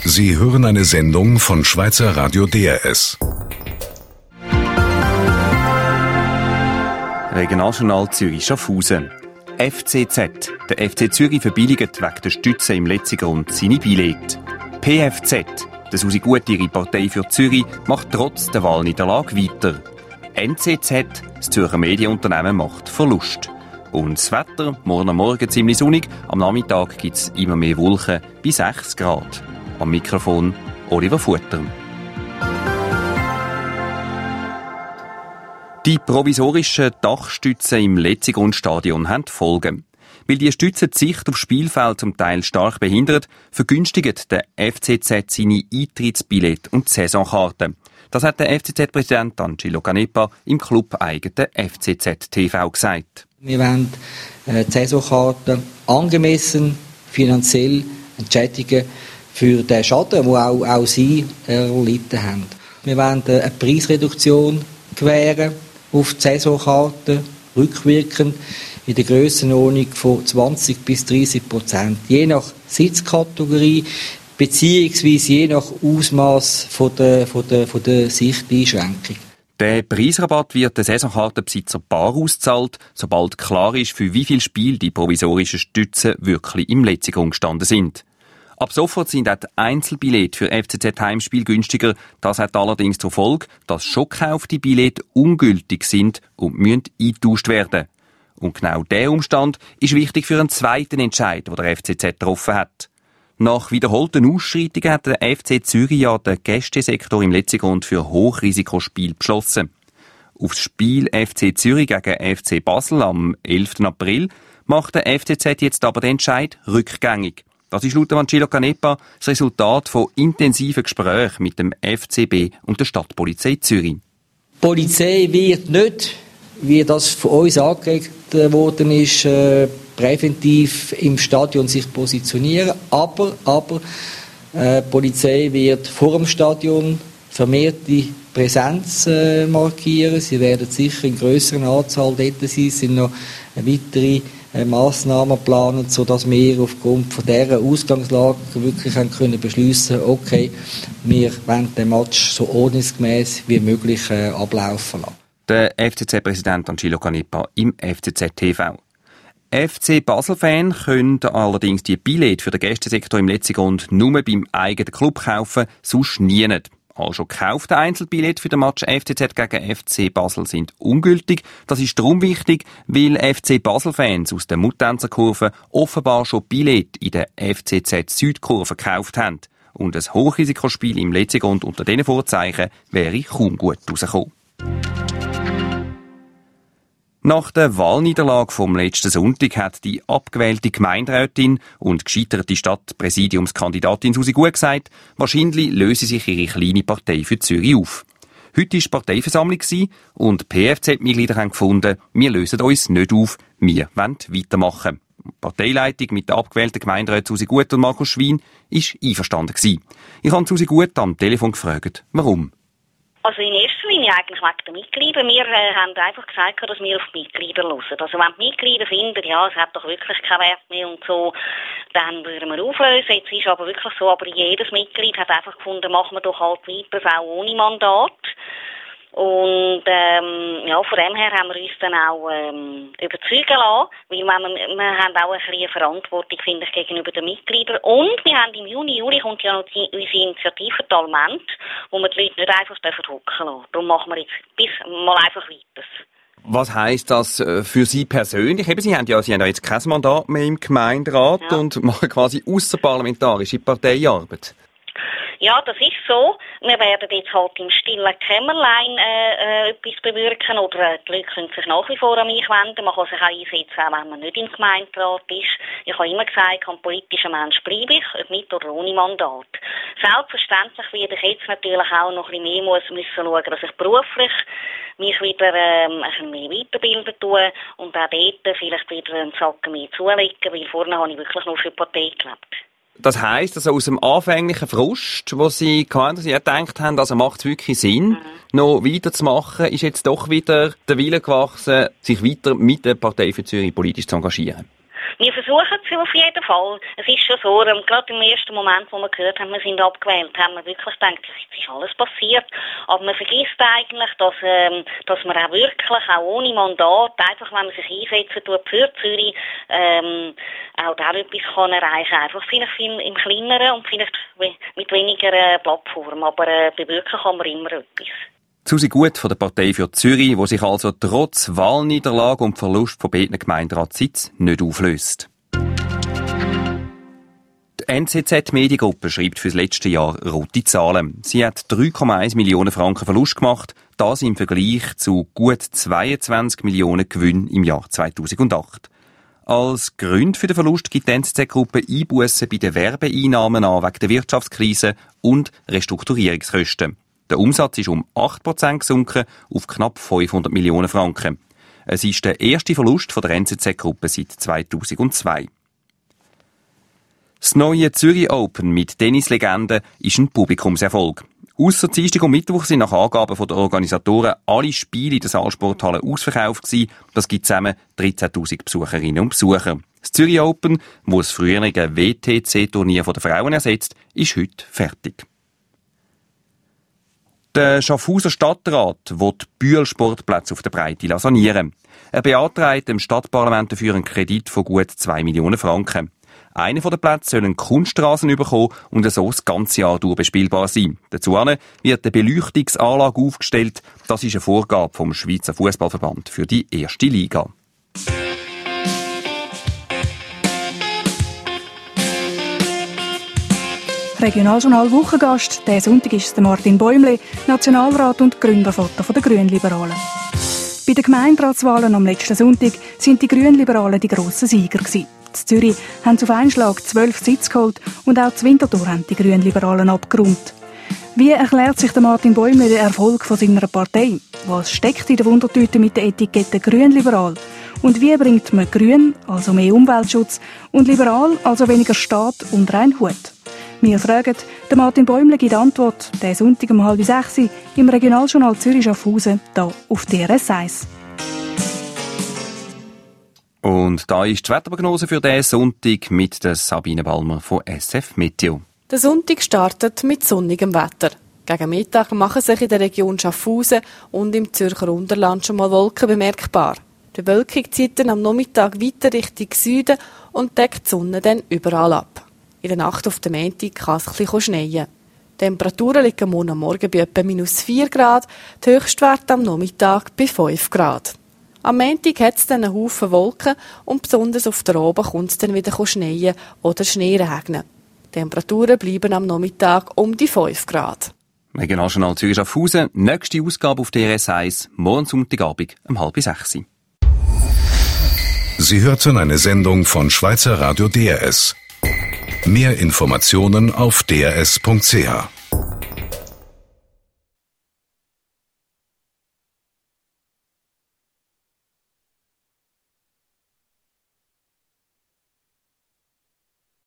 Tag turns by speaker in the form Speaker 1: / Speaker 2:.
Speaker 1: Sie hören eine Sendung von Schweizer Radio DRS.
Speaker 2: Regionaljournal Zürich-Schaffhausen. FCZ. Der FC Zürich verbilligt wegen der Stütze im letzten Grund seine Billette. PFZ. Der Susi Gutierrez Partei für Zürich macht trotz der Wahlniederlage weiter. NZZ. Das Zürcher Medienunternehmen macht Verlust. Und das Wetter, morgen am Morgen ziemlich sonnig, am Nachmittag gibt es immer mehr Wolken bei 6 Grad. Am Mikrofon Oliver Futter. Die provisorischen Dachstützen im Letzigrundstadion haben Folgen. Weil die Stützen die Sicht aufs Spielfeld zum Teil stark behindert, vergünstigt der FCZ seine Eintrittsbillette und Saisonkarten. Das hat der FCZ-Präsident Angelo Canepa im club-eigenen FCZ TV gesagt.
Speaker 3: Wir wollen die Saisonkarten angemessen finanziell entschädigen für den Schaden, den auch sie erlitten haben. Wir wollen eine Preisreduktion gewähren auf die Saisonkarten, rückwirkend in der Grössenordnung von 20-30%, je nach Sitzkategorie beziehungsweise je nach Ausmaß von der Sichteinschränkung.
Speaker 2: Der Preisrabatt wird den Saisonkartenbesitzer bar ausgezahlt, sobald klar ist, für wie viel Spiel die provisorischen Stützen wirklich im Letzigrund gestanden sind. Ab sofort sind auch die Einzelbillette für FCZ-Heimspiel günstiger. Das hat allerdings zur Folge, dass schon gekaufte Billette ungültig sind und müssen eingetauscht werden. Und genau dieser Umstand ist wichtig für einen zweiten Entscheid, den der FCZ getroffen hat. Nach wiederholten Ausschreitungen hat der FC Zürich ja den Gästesektor im Letzigrund für Hochrisikospiel beschlossen. Auf das Spiel FC Zürich gegen FC Basel am 11. April macht der FCZ jetzt aber den Entscheid rückgängig. Das ist laut Angelo Canepa das Resultat von intensiven Gesprächen mit dem FCB und der Stadtpolizei Zürich.
Speaker 3: Die Polizei wird nicht, wie das von uns angeregt worden ist, präventiv im Stadion sich positionieren. Aber die Polizei wird vor dem Stadion vermehrte Präsenz markieren. Sie werden sicher in grösseren Anzahl dort sein. Es sind noch weitere Massnahmen geplant, sodass wir aufgrund von dieser Ausgangslage wirklich können beschliessen, okay, wir wollen den Match so ordnungsgemäß wie möglich ablaufen lassen.
Speaker 2: Der FCZ-Präsident Angelo Canepa im FCZ-TV. FC Basel-Fans können allerdings die Billette für den Gästesektor im Letzigrund nur beim eigenen Club kaufen, sonst nie nicht. All schon gekaufte Einzelbillette für den Match FCZ gegen FC Basel sind ungültig. Das ist darum wichtig, weil FC Basel-Fans aus der Muttenzerkurve offenbar schon Billette in der FCZ-Südkurve gekauft haben. Und ein Hochrisikospiel im Letzigrund unter diesen Vorzeichen wäre kaum gut rausgekommen. Nach der Wahlniederlage vom letzten Sonntag hat die abgewählte Gemeinderätin und gescheiterte Stadtpräsidiumskandidatin Susi Gut gesagt, wahrscheinlich löse sich ihre kleine Partei für Zürich auf. Heute war Parteiversammlung und PFZ-Mitglieder haben gefunden, wir lösen uns nicht auf, wir wollen weitermachen. Die Parteileitung mit der abgewählten Gemeinderätin Susi Gut und Markus Schwein war einverstanden gewesen. Ich habe Susi Gut am Telefon gefragt, warum.
Speaker 4: Also in erster Linie eigentlich wegen den Mitgliedern. Wir haben einfach gesagt, dass wir auf die Mitglieder hören. Also wenn die Mitglieder finden, ja, es hat doch wirklich keinen Wert mehr und so, dann würden wir auflösen. Jetzt ist aber wirklich so, aber jedes Mitglied hat einfach gefunden, machen wir doch halt weiter, auch ohne Mandat. Und von dem her haben wir uns dann auch überzeugen lassen, weil wir haben auch ein bisschen Verantwortung, finde ich, gegenüber den Mitgliedern. Und wir haben im Juli kommt ja noch unsere Initiative Talment, wo wir die Leute nicht einfach hocken lassen. Darum machen wir jetzt mal einfach weiter.
Speaker 2: Was heisst das für Sie persönlich? Sie haben ja jetzt kein Mandat mehr im Gemeinderat und machen quasi ausserparlamentarische Parteiarbeit.
Speaker 4: Ja, das ist so. Wir werden jetzt halt im stillen Kämmerlein etwas bewirken oder die Leute können sich nach wie vor an mich wenden. Man kann sich auch einsetzen, auch wenn man nicht im Gemeinderat ist. Ich habe immer gesagt, ein politischer Mensch bleibe ich, ob mit oder ohne Mandat. Selbstverständlich werde ich jetzt natürlich auch noch ein bisschen mehr müssen schauen, dass ich beruflich mich wieder ein bisschen mehr weiterbilden tue und auch dort vielleicht wieder einen Sack mehr zulegen, weil vorne habe ich wirklich nur für die Partei gelebt.
Speaker 2: Das heisst, also aus dem anfänglichen Frust, wo Sie hatten, dass Sie gedacht haben, also macht es wirklich Sinn, noch weiterzumachen, ist jetzt doch wieder der Wille gewachsen, sich weiter mit der Partei für Zürich politisch zu engagieren?
Speaker 4: wir versuchen es auf jeden Fall. Es ist schon so, gerade im ersten Moment, wo wir gehört haben, wir sind abgewählt, haben wir wirklich gedacht, jetzt ist alles passiert. Aber man vergisst eigentlich, dass man auch wirklich, auch ohne Mandat, einfach wenn man sich einsetzen tut für Zürich, auch da etwas kann erreichen. Einfach vielleicht im Kleineren und vielleicht mit weniger Plattform. Aber bewirken kann man immer etwas.
Speaker 2: Susi Gut von der Partei für Zürich, die sich also trotz Wahlniederlage und Verlust von beiden Gemeinderatssitz nicht auflöst. Die NZZ-Mediengruppe schreibt für das letzte Jahr rote Zahlen. Sie hat 3,1 Millionen Franken Verlust gemacht, das im Vergleich zu gut 22 Millionen Gewinn im Jahr 2008. Als Grund für den Verlust gibt die NZZ-Gruppe Einbussen bei den Werbeeinnahmen an wegen der Wirtschaftskrise und Restrukturierungskosten. Der Umsatz ist um 8% gesunken auf knapp 500 Millionen Franken. Es ist der erste Verlust von der NZZ-Gruppe seit 2002. Das neue Zürich Open mit Tennislegenden ist ein Publikumserfolg. Ausser Dienstag und Mittwoch sind nach Angaben der Organisatoren alle Spiele in der Saalsporthalle ausverkauft gewesen. Das gibt zusammen 13.000 Besucherinnen und Besucher. Das Zürich Open, wo das frühere WTC-Turnier der Frauen ersetzt, ist heute fertig. Der Schaffhauser Stadtrat will die Bühl-Sportplätze auf der Breite sanieren. Er beantragt dem Stadtparlament dafür einen Kredit von gut 2 Millionen Franken. Einer der Plätze soll einen Kunststrasen bekommen und so das ganze Jahr durch bespielbar sein. Dazu wird eine Beleuchtungsanlage aufgestellt. Das ist eine Vorgabe vom Schweizer Fußballverband für die erste Liga.
Speaker 5: Regionaljournal Wochengast. Diesen Sonntag ist es Martin Bäumle, Nationalrat und Gründervater der Grünliberalen. Bei den Gemeinderatswahlen am letzten Sonntag sind die Grünliberalen die grossen Sieger gewesen. In Zürich haben sie auf einen Schlag 12 Sitze geholt und auch in Winterthur haben die Grünliberalen abgerundet. Wie erklärt sich der Martin Bäumle den Erfolg von seiner Partei? Was steckt in der Wundertüte mit der Etikette Grünliberal? Und wie bringt man Grün, also mehr Umweltschutz, und Liberal, also weniger Staat, unter einen Hut? Wir fragen, der Martin Bäumle gibt Antwort, diesen Sonntag um 5:30 im Regionaljournal Zürich-Schaffhausen, hier auf DRS 1.
Speaker 2: Und da ist die Wetterprognose für diesen Sonntag mit der Sabine Balmer von SF Meteo.
Speaker 6: Der Sonntag startet mit sonnigem Wetter. Gegen Mittag machen sich in der Region Schaffhausen und im Zürcher Unterland schon mal Wolken bemerkbar. Die Wölkung zieht dann am Nachmittag weiter Richtung Süden und deckt die Sonne dann überall ab. In der Nacht auf den Montag kann es ein bisschen schneien. Die Temperaturen liegen am Morgen bei etwa -4 Grad, die Höchstwerte am Nachmittag bei 5 Grad. Am Montag hat es dann einen Haufen Wolken und besonders auf der Oben kommt es dann wieder schneien oder Schneeregnen. Die Temperaturen bleiben am Nachmittag um die 5 Grad.
Speaker 2: Regionaljournal Zürich-Schaffhausen, nächste Ausgabe auf DRS 1, morgen Sonntagabend um 5:30.
Speaker 1: Sie hörten eine Sendung von Schweizer Radio DRS. Mehr Informationen auf drs.ch.